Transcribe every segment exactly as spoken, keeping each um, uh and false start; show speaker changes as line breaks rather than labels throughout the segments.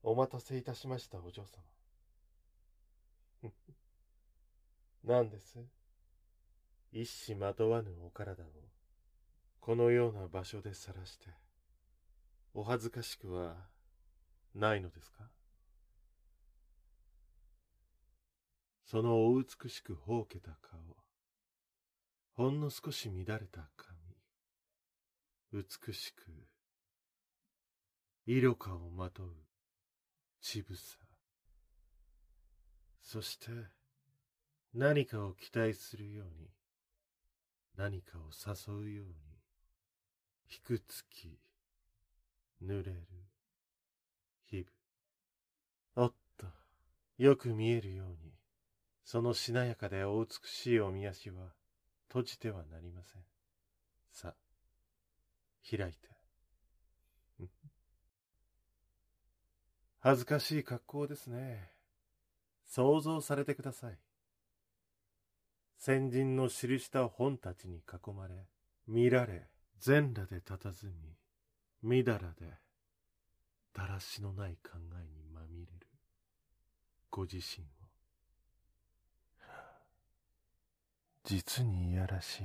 お待たせいたしました、お嬢様。何です？一糸まとわぬお体をこのような場所で晒してお恥ずかしくはないのですか？そのお美しくほうけた顔、ほんの少し乱れた髪、美しく色香をまとう乳房、そして何かを期待するように、何かを誘うように、ひくつき、濡れる、ひぶ。おっと、よく見えるように、そのしなやかでお美しいおみ足は閉じてはなりません。さ、開いて。恥ずかしい格好ですね。想像されてください。先人の記した本たちに囲まれ、見られ、全裸で佇み、みだらで、だらしのない考えにまみれる、ご自身を。実にいやらしい。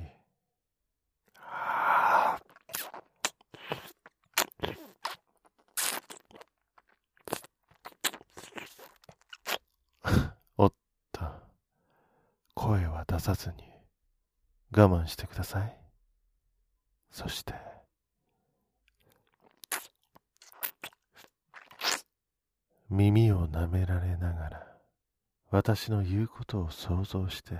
おっと、声は出さずに我慢してください。そして耳を舐められながら私の言うことを想像して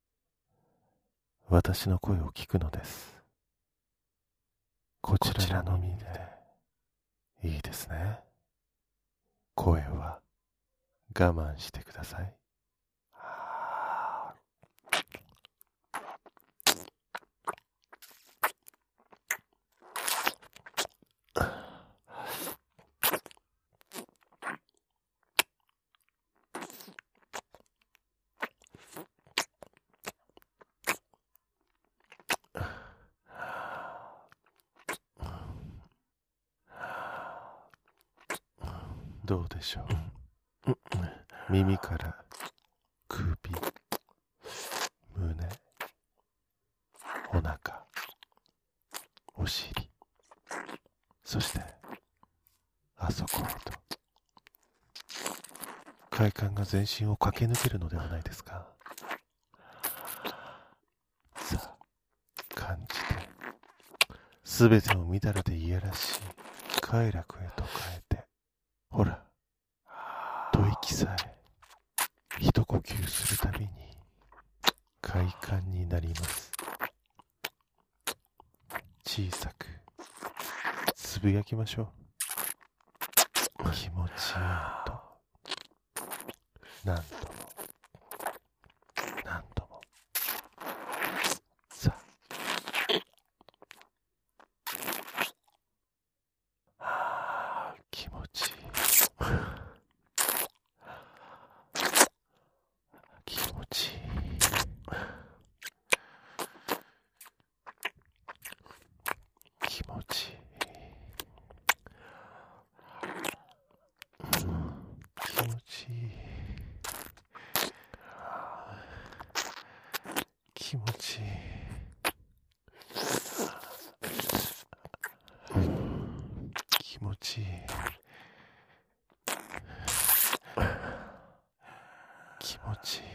私の声を聞くのです。こちらの耳でいいですね。声は我慢してください。どうでしょう。耳から首、胸、お腹、お尻、そしてあそこへと快感が全身を駆け抜けるのではないですか。さあ感じて、すべてをみだらでいやらしい快楽へと変えて、ほら、吐息さえ一呼吸するたびに快感になります。小さくつぶやきましょう。気持ちいいと何度も何度も。さあ、気持ちいい。気持ちいい。気持ちいい。気持ちいい。気持ちいい。気持ちいい。気持ちいい。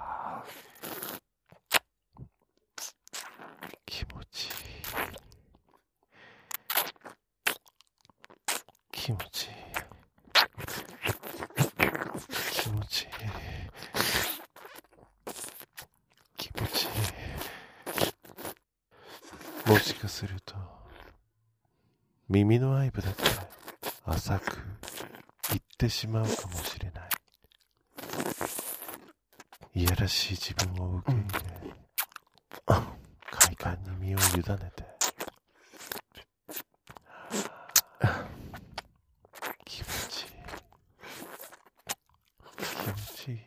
気持ちいい。気持ちいい。気持ちいい。気持ちいい。もしかすると耳の愛撫だって浅く言ってしまうかもしれない。いやらしい自分を受け入れ、快感に身を委ねて、気持ちいい。気持ちいい。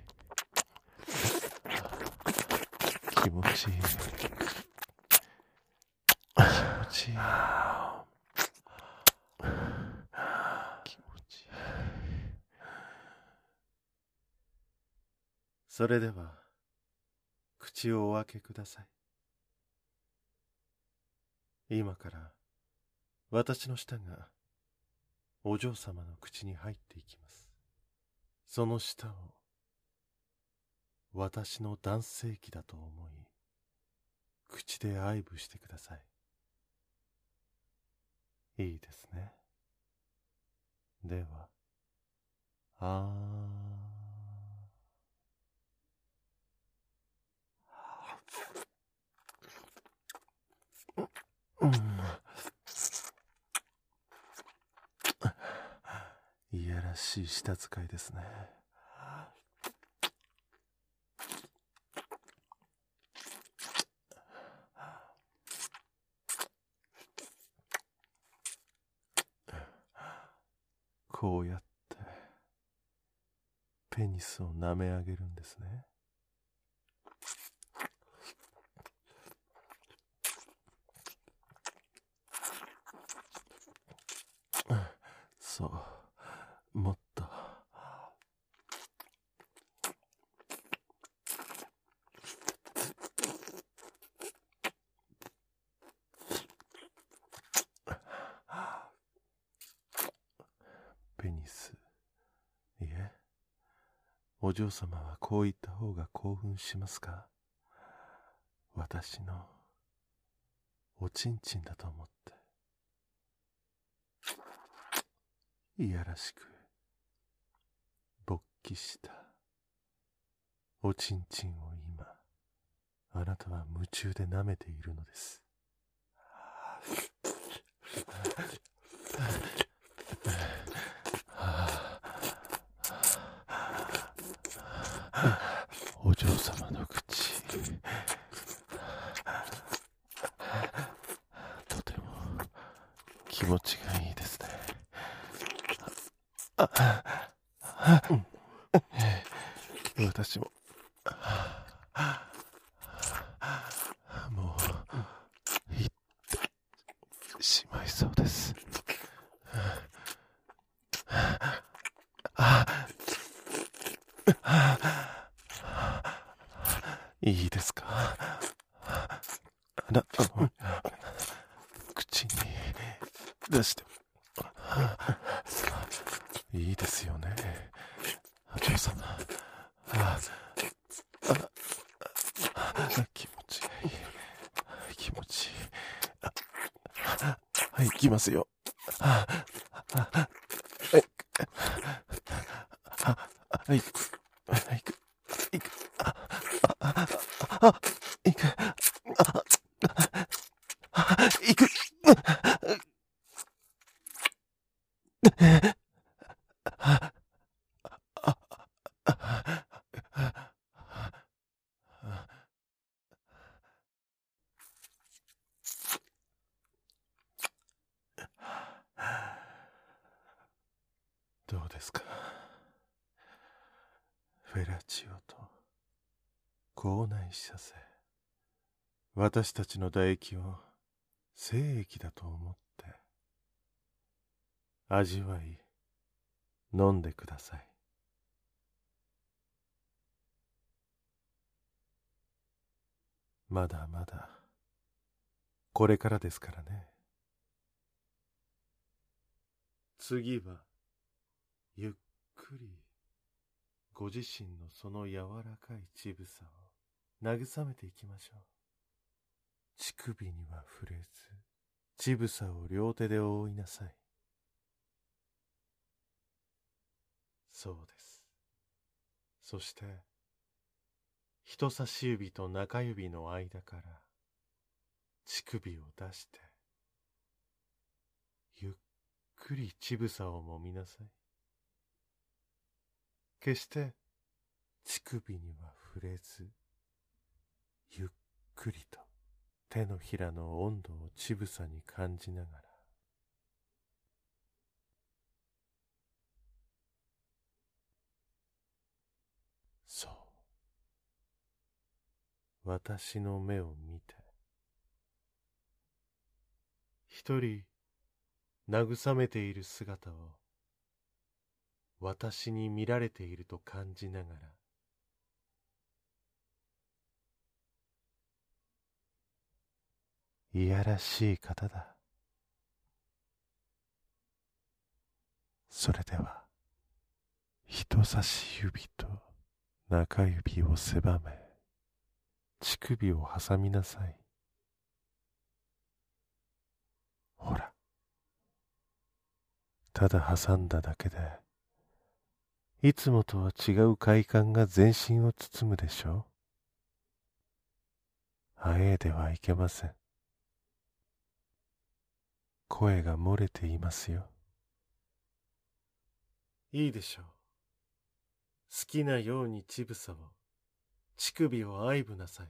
気持ちいい。気持ちいい。気持ちいい。 それでは、口をお開けください。今から、私の舌が、お嬢様の口に入っていきます。その舌を、私の男性器だと思い、口で愛撫してください。いいですね。では、あー。うん。いやらしい舌使いですね。こうやってペニスを舐め上げるんですね。そう、もっと。ペニス。いえ、お嬢様はこう言った方が興奮しますか？私のおちんちんだと思って。いやらしく勃起したおちんちんを今、あなたは夢中で舐めているのです。お嬢様の口、とても気持ちがいいですね。私ももう行ってしまいそうです。いいですか？あなたの口に出していいですよね、お嬢様。あああ、気持ちがいい。気持ちいい。あ、はい、行きますよ。ああ、はい、あ、はい、はい、行く、行く、あ、あ、あ、行く、あ、あ、行く。どうですか？フェラチオと口内射精。私たちの唾液を精液だと思って味わい飲んでください。まだまだこれからですからね。次はゆっくりご自身のその柔らかい乳房を慰めていきましょう。乳首には触れず乳房を両手で覆いなさい。そうです。そして人差し指と中指の間から乳首を出してゆっくり乳房を揉みなさい。決して乳首には触れずゆっくりと手のひらの温度を乳房に感じながら、そう、私の目を見て一人慰めている姿を私に見られていると感じながらいやらしい方だ。それでは人差し指と中指を狭め、乳首を挟みなさい。ほら、ただ挟んだだけでいつもとは違う快感が全身を包むでしょう。あえいではいけません。声が漏れていますよ。いいでしょう。好きなように乳房を、乳首を愛撫なさい。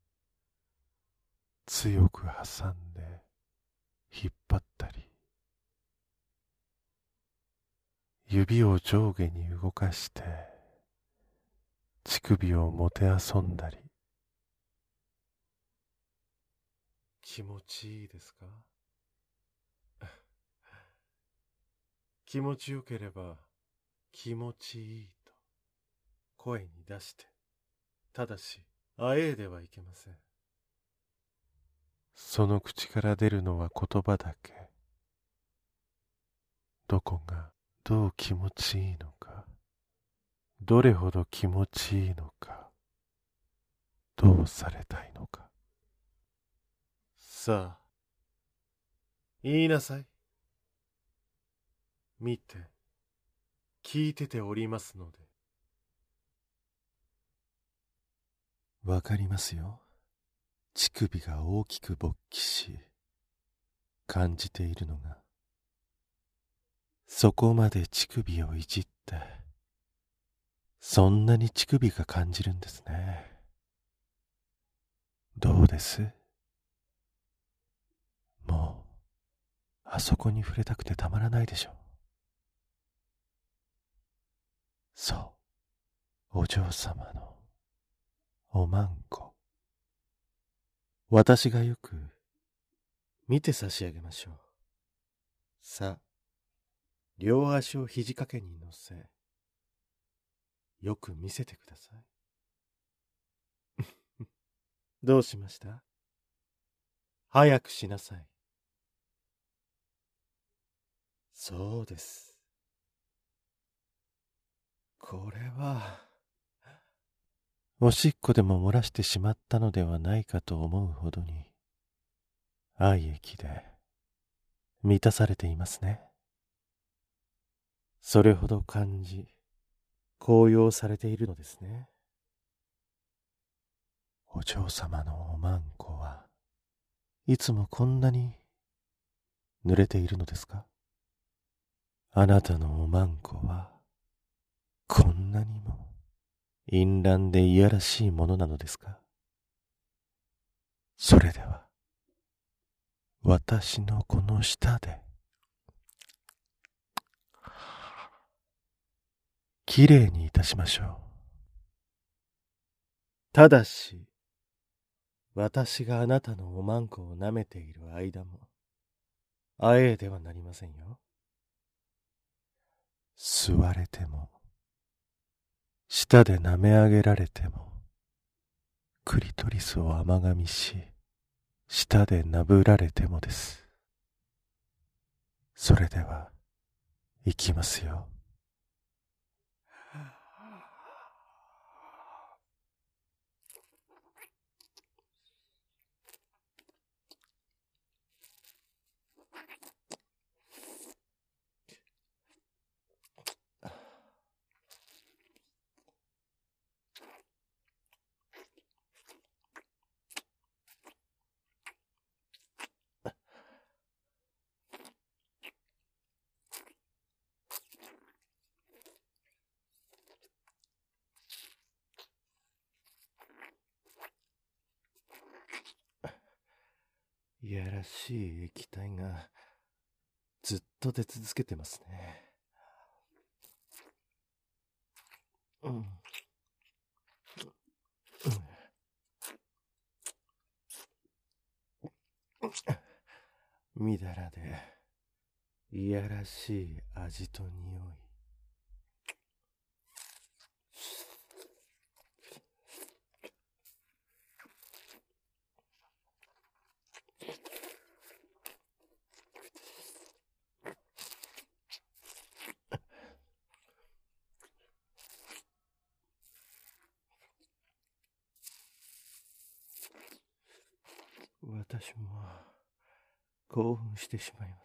強く挟んで引っ張ったり、指を上下に動かして乳首をもてあそんだり。気持ちいいですか？気持ちよければ気持ちいいと声に出して、ただしあえいではいけません。その口から出るのは言葉だけ。どこがどう気持ちいいのか、どれほど気持ちいいのか、どうされたいのか。さあ、言いなさい。見て、聞いてておりますので。わかりますよ。乳首が大きく勃起し、感じているのが。そこまで乳首をいじって、そんなに乳首が感じるんですね。どうです？もう、あそこに触れたくてたまらないでしょう。そう、お嬢様のおまんこ。私がよく見て差し上げましょう。さあ、両足を肘掛けに乗せ、よく見せてください。どうしました？早くしなさい。そうです。これは、おしっこでも漏らしてしまったのではないかと思うほどに、愛液で満たされていますね。それほど感じ、高揚されているのですね。お嬢様のおまんこはいつもこんなに濡れているのですか？あなたのおまんこはこんなにも淫乱でいやらしいものなのですか？それでは私のこの舌できれいにいたしましょう。ただし、私があなたのおまんこを舐めている間も、あえいではなりませんよ。吸われても、舌で舐め上げられても、クリトリスを甘噛みし、舌でなぶられてもです。それでは、いきますよ。いやらしい液体がずっと出続けてますね。うん。みだらでいやらしい味と匂い。 興奮してしまいます。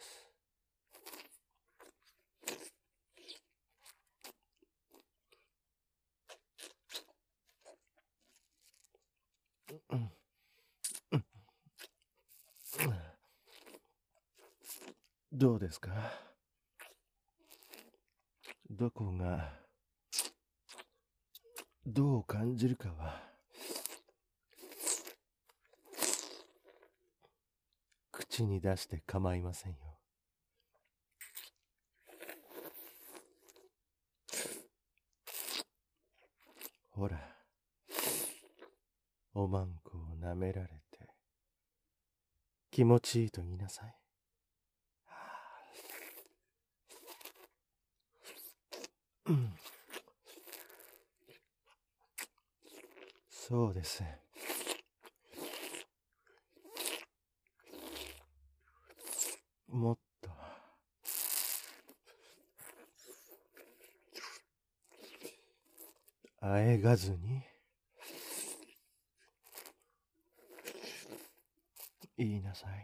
うんうんどうですか？どこがどう感じるかは口に出して構いませんよ。ほら、おまんこを舐められて気持ちいいと言いなさい。うん、そうです。もっとあえがずに言いなさい。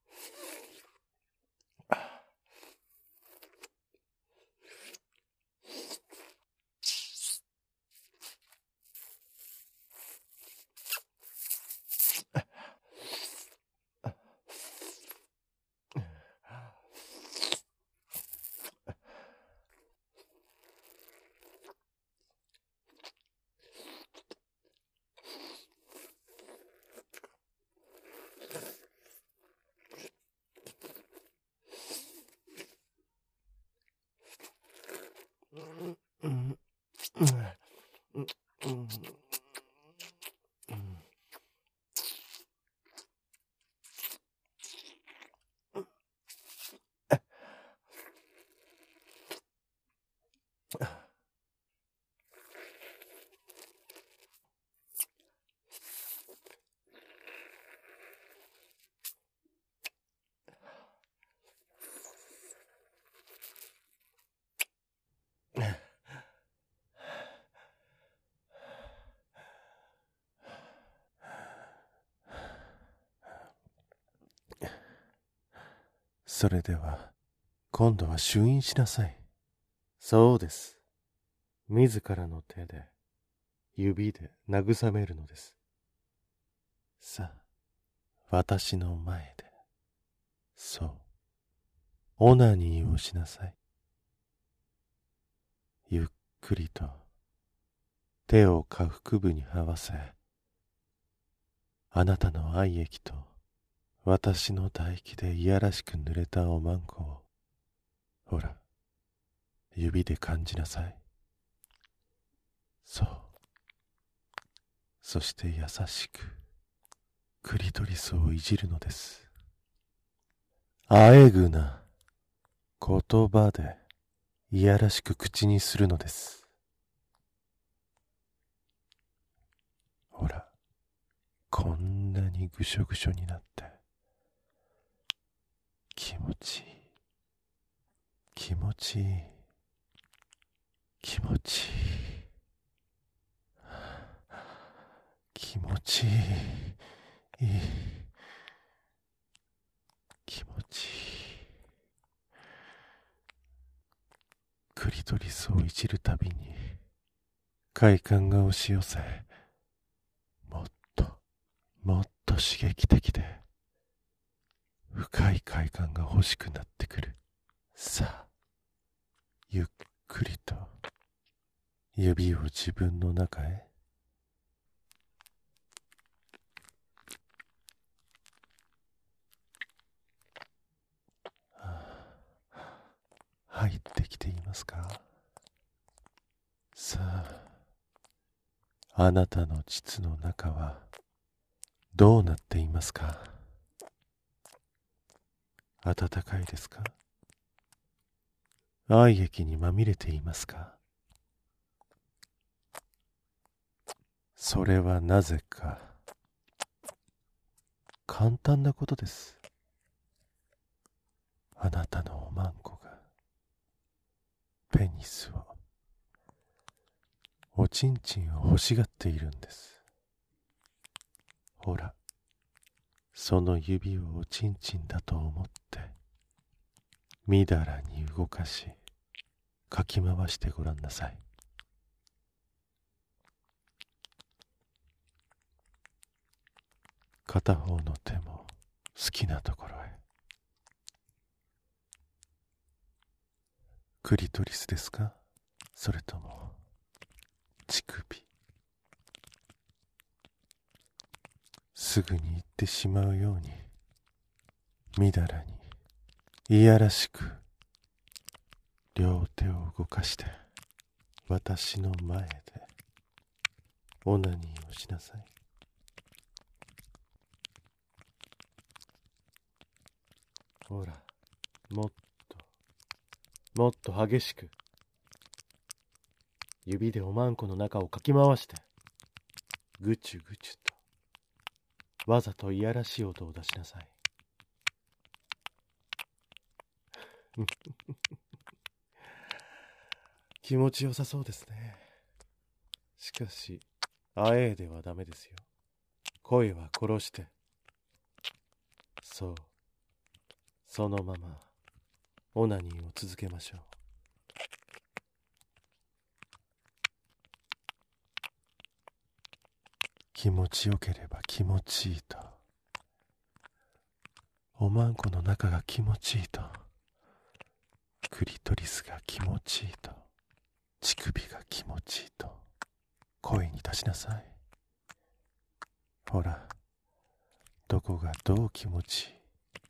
うんうんうんうんそれでは今度は朱印しなさい。そうです。自らの手で指で慰めるのです。さあ、私の前で、そう、オナニーをしなさい。ゆっくりと手を下腹部に合わせ、あなたの愛液と私の唾液でいやらしく濡れたおまんこを、ほら、指で感じなさい。そう。そして優しく、クリトリスをいじるのです。あえぐな言葉でいやらしく口にするのです。ほら、こんなにぐしょぐしょになって気持ちいい、気持ちいい、気持ちいい、気持ちいい、いい、気持ちいい。クリトリスをいじるたびに快感が押し寄せ、もっともっと刺激的で深い快感が欲しくなってくる。さあ、ゆっくりと指を自分の中へ。入ってきていますか？さあ、あなたの膣の中はどうなっていますか？暖かいですか？愛液にまみれていますか？それはなぜか簡単なことです。あなたのおまんこがペニスを、おちんちんを欲しがっているんです。ほら、 その指をおちんちんだと思ってみだらに動かしかき回してごらんなさい。片方の手も好きなところへ。クリトリスですか、それとも乳首。すぐに行ってしまうようにみだらにいやらしく両手を動かして私の前でオナニーをしなさい。ほら、もっともっと激しく指でおまんこの中をかき回してぐちゅぐちゅとわざといやらしい音を出しなさい。気持ちよさそうですね。しかしあえいではダメですよ。声は殺して、そう、そのままオナニーを続けましょう。気持ちよければ気持ちいいと、おまんこの中が気持ちいいと、クリトリスが気持ちいいと、乳首が気持ちいいと声に出しなさい。ほら、どこがどう気持ちいい、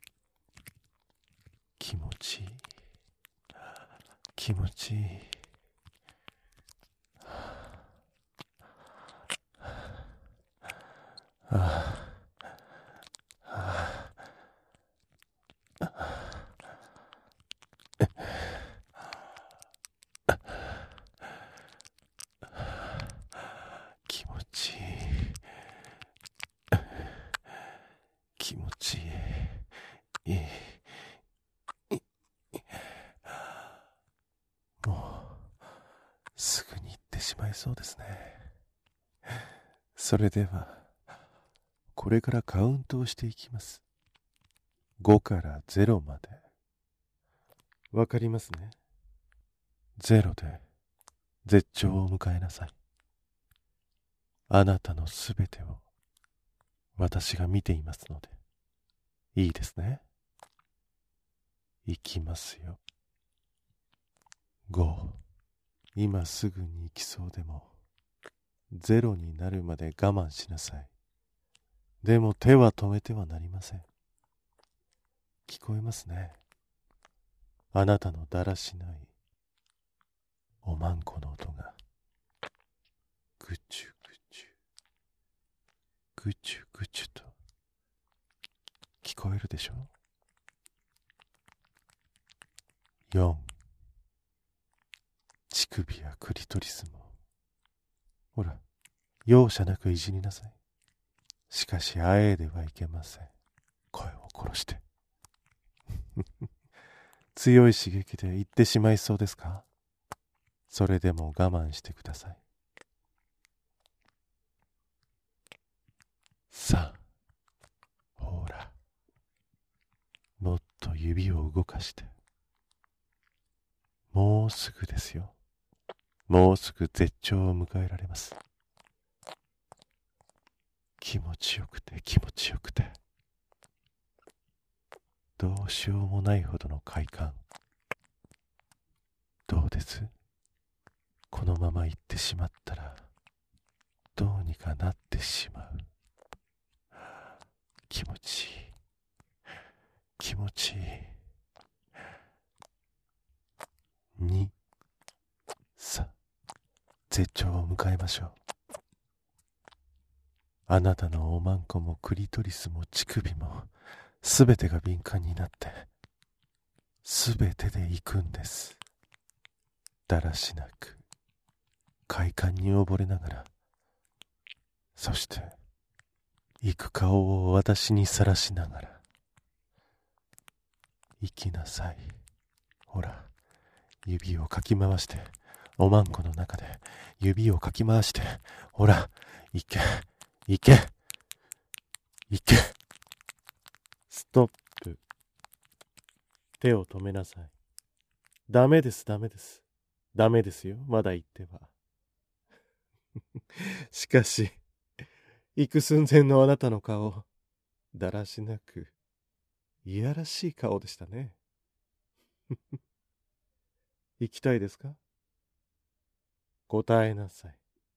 気持ちいい、気持ちいい。ああ、ああ、気持ちいい、気持ちいい、いい。もうすぐに行ってしまいそうですね。それではこれからカウントをしていきます。ごからゼロまで。わかりますね。ゼロで絶頂を迎えなさい。あなたのすべてを私が見ていますので。いいですね。いきますよ。ご、今すぐに行きそうでもゼロになるまで我慢しなさい。でも手は止めてはなりません。聞こえますね。あなたのだらしないおまんこの音がぐちゅぐちゅぐちゅぐちゅと聞こえるでしょ。よん、乳首やクリトリスもほら容赦なくいじりなさい。しかしあえいではいけません。声を殺して強い刺激で言ってしまいそうですか。それでも我慢してください。さあ、ほら、もっと指を動かして。もうすぐですよ。もうすぐ絶頂を迎えられます。気持ちよくて気持ちよくて、どうしようもないほどの快感。どうです？このまま行ってしまったらどうにかなってしまう。気持ちいい、気持ちいい。に、さ、絶頂を迎えましょう。あなたのおまんこもクリトリスも乳首もすべてが敏感になってすべてで行くんです。だらしなく快感に溺れながら、そして行く顔を私にさらしながら、行きなさい。ほら、指をかき回して、おまんこの中で指をかき回して、ほら、行け、行け、行け。 ストップ。手を止めなさい。ダメです、ダメです。ダメですよ、まだ言っては。しかし、行く寸前のあなたの顔、だらしなく、いやらしい顔でしたね。行きたいですか？答えなさい。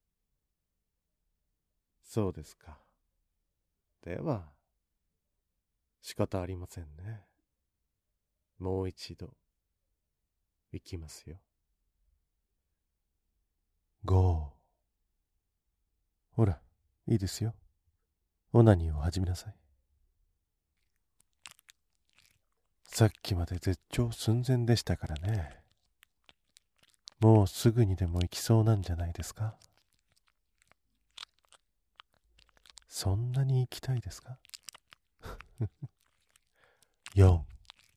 そうですか。では、仕方ありませんね。もう一度、行きますよ。ゴー。ほら、いいですよ。オナニーを始めなさい。さっきまで絶頂寸前でしたからね。もうすぐにでも行きそうなんじゃないですか？そんなに行きたいですか？よん。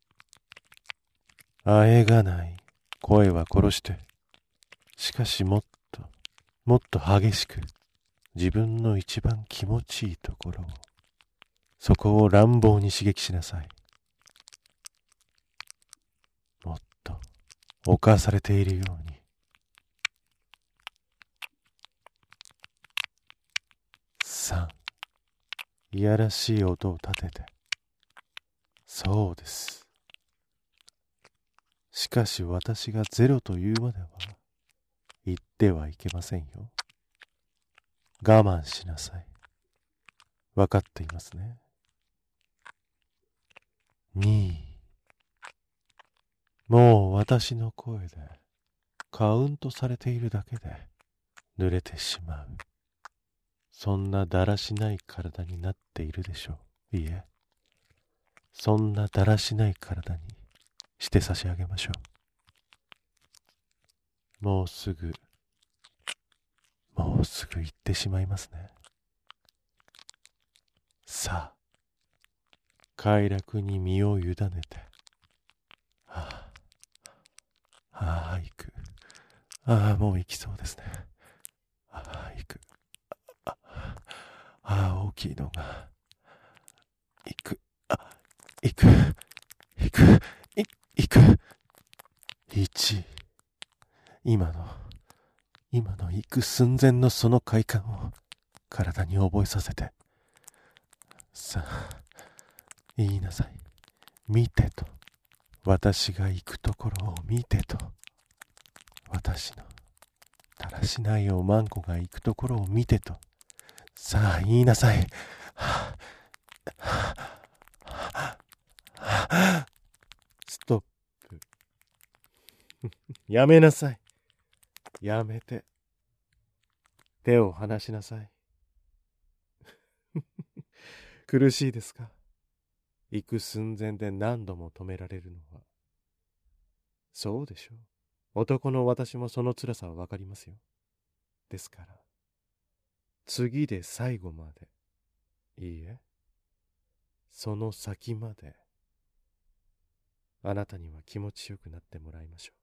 あえがない。声は殺して。しかしもっと、もっと激しく、自分の一番気持ちいいところを、そこを乱暴に刺激しなさい。もっと、侵されているように。さん。いやらしい音を立てて。そうです。しかし私がゼロというまでは言ってはいけませんよ。我慢しなさい。わかっていますね。に。もう私の声でカウントされているだけで濡れてしまう。そんなだらしない体になっているでしょう。いえ、そんなだらしない体にして差し上げましょう。もうすぐ、もうすぐ行ってしまいますね。さあ、快楽に身を委ねて。はあ、はあ、行く。ああ、もう行きそうですね。ああ、行く。ああ、大きいのが。行く。あ、行く。行く。い、行く。一。今の、今の行く寸前のその快感を体に覚えさせて。さあ、言いなさい。見てと。私が行くところを見てと。私のだらしないおまんこが行くところを見てと。さあ言いなさい。はあはあ、ストップ。やめなさい。やめて。手を離しなさい。苦しいですか？行く寸前で何度も止められるのは。そうでしょう。男の私もその辛さはわかりますよ。ですから、次で最後まで、いいえ、その先まで、あなたには気持ちよくなってもらいましょ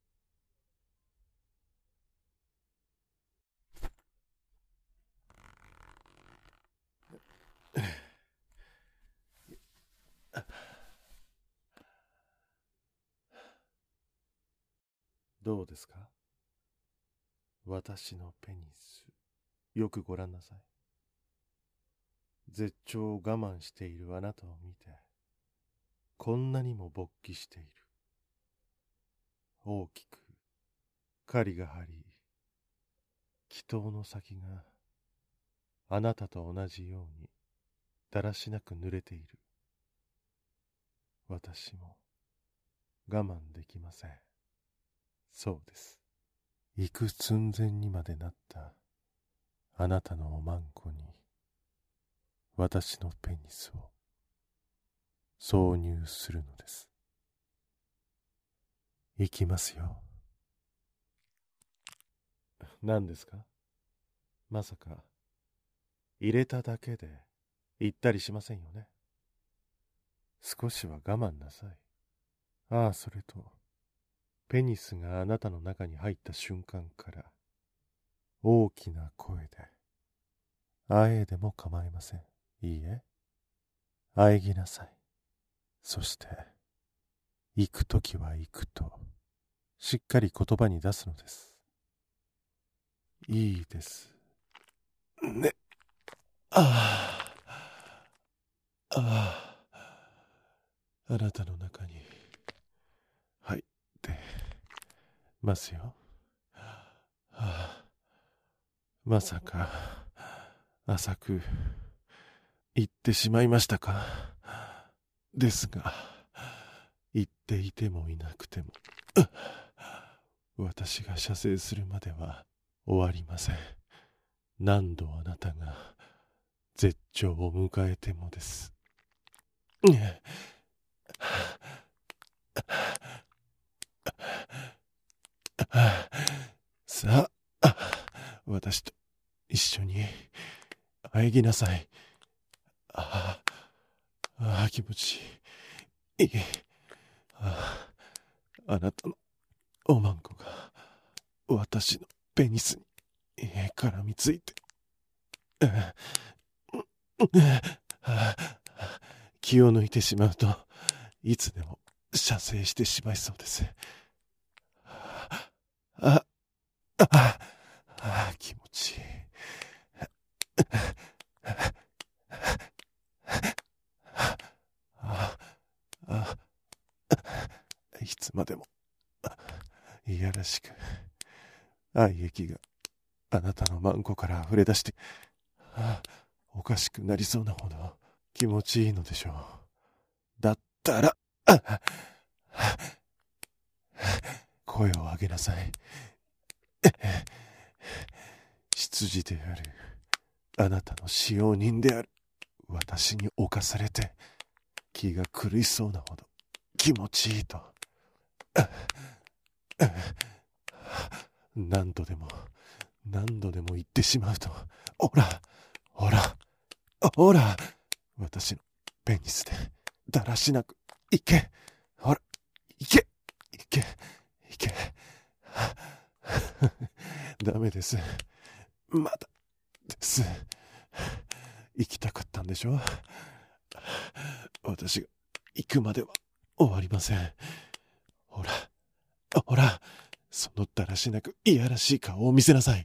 う。どうですか？私のペニス、よくご覧なさい。絶頂を我慢しているあなたを見て、こんなにも勃起している。大きく、針が張り、祈祷の先があなたと同じようにだらしなく濡れている。私も我慢できません。そうです。行く寸前にまでなったあなたのおまんこに私のペニスを挿入するのです。行きますよ。何ですか？まさか入れただけで行ったりしませんよね。少しは我慢なさい。ああ、それとペニスがあなたの中に入った瞬間から大きな声であえでも構いません。いいえ、喘ぎなさい。 そして、行くときは行くと、しっかり言葉に出すのです。いいです。ね。ああ。ああ。あなたの中に、入ってますよ。はあ、まさか、浅く、言ってしまいましたか。ですが、言っていてもいなくても、私が射精するまでは終わりません。何度あなたが絶頂を迎えてもです。さあ、私と一緒に喘ぎなさい。ああ、気持ちいい。ああ、あなたのおまんこが私のペニスに絡みついて、気を抜いてしまうといつでも射精してしまいそうです。ああああ、気持ちいい。ああ、いつまでもいやらしく愛液があなたのマンコから溢れ出して、ああ、おかしくなりそうなほど気持ちいいのでしょう。だったら、あ声を上げなさい。執事であるあなたの使用人である私に侵されて気が狂いそうなほど気持ちいいと何度でも何度でも言ってしまうと、ほらほらほら、私のペニスでだらしなくいけ、ほらいけいけいけダメです、まだです行きたかったんでしょ。私が行くまでは終わりません。ほらほら、そのだらしなくいやらしい顔を見せなさい。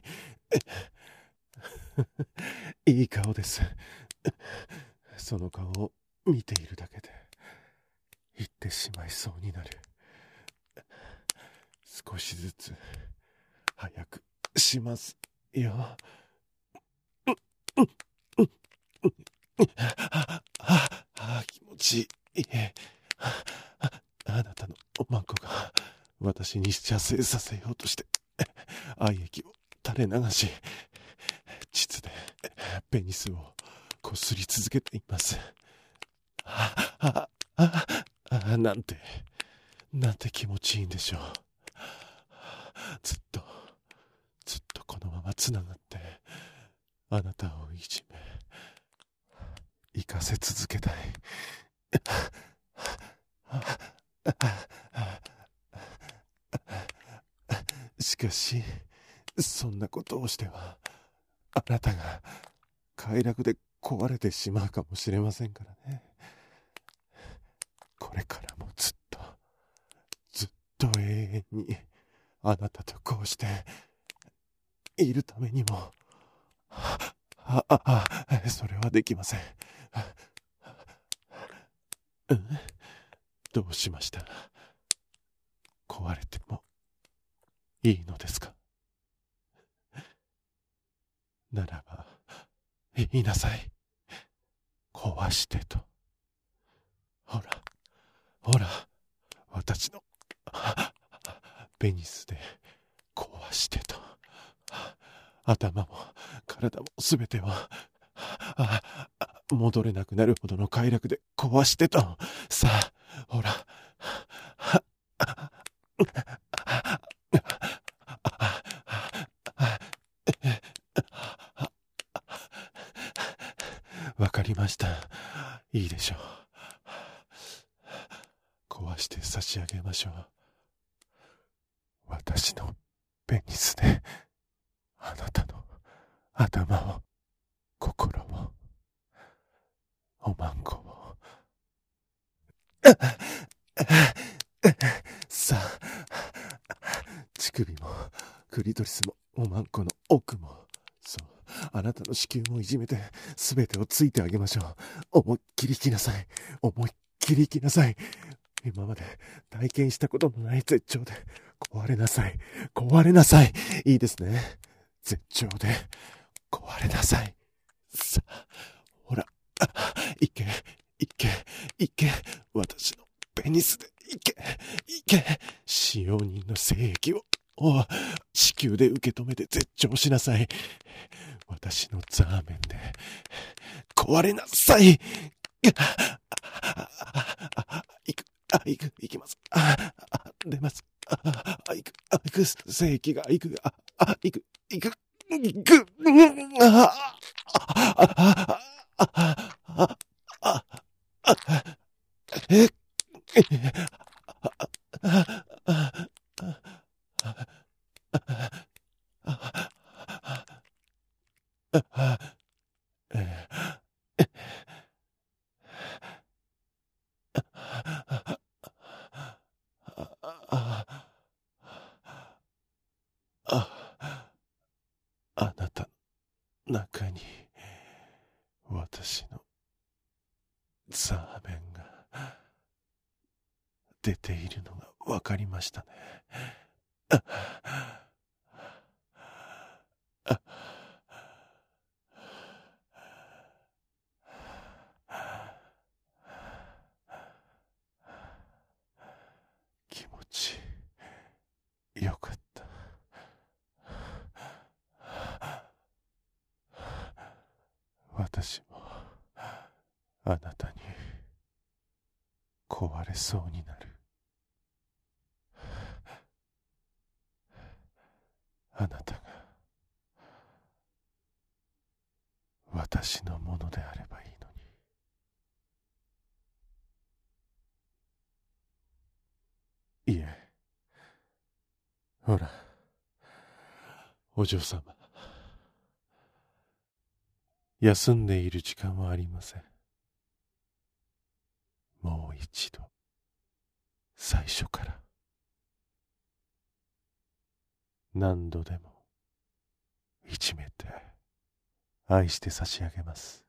いい顔です。その顔を見ているだけで言ってしまいそうになる。少しずつ早くしますよ。ああ、気持ちいい。あなたのおまんこが私に射精させようとして愛液を垂れ流し、膣でペニスをこすり続けています。ああああ、なんてなんて気持ちいいんでしょう。ずっとずっとこのままつながってあなたをいじめ生かせ続けたい。しかしそんなことをしてはあなたが快楽で壊れてしまうかもしれませんからね。これからもずっとずっと永遠にあなたとこうしているためにも、あああそれはできません。うん、どうしました。壊れてもいいのですか。ならば言いなさい。壊してと。ほらほら、私のペニスで壊してと。頭も体もすべてを戻れなくなるほどの快楽で壊してと。さあほら、わかりました。いいでしょう。壊して差し上げましょう。私のペニスであなたの頭を、心を、おまんこを、あっクリトリスもおまんこの奥も、そう、あなたの子宮もいじめて、すべてをついてあげましょう。思いっきり来なさい。思いっきり来なさい。今まで体験したことのない絶頂で壊れなさい。壊れなさい。いいですね。絶頂で壊れなさい。さあ、ほら、あ、いけ、いけ、いけ、私のペニスでいけ、いけ、使用人の精液を、お子宮で受け止めて絶頂しなさい。私のザーメンで壊れなさい。いく、あ、いく、いきます。あ、あ、出ます。あ、あ、いく、あ、いく、精液がいく、あ、あ、いく、いく、いく、あ、あ、あ、あ、あ、あ、あ、え、え、あ、あ、あ、あ、あなたの中に私のザーメンが出ているのがわかりましたね。ああ気持ちよかった。私もあなたに壊れそうになる。あなたが私のものであればいいのに。いえ、ほら、お嬢様、休んでいる時間はありません。もう一度、最初から、何度でも、いじめて、愛して差し上げます。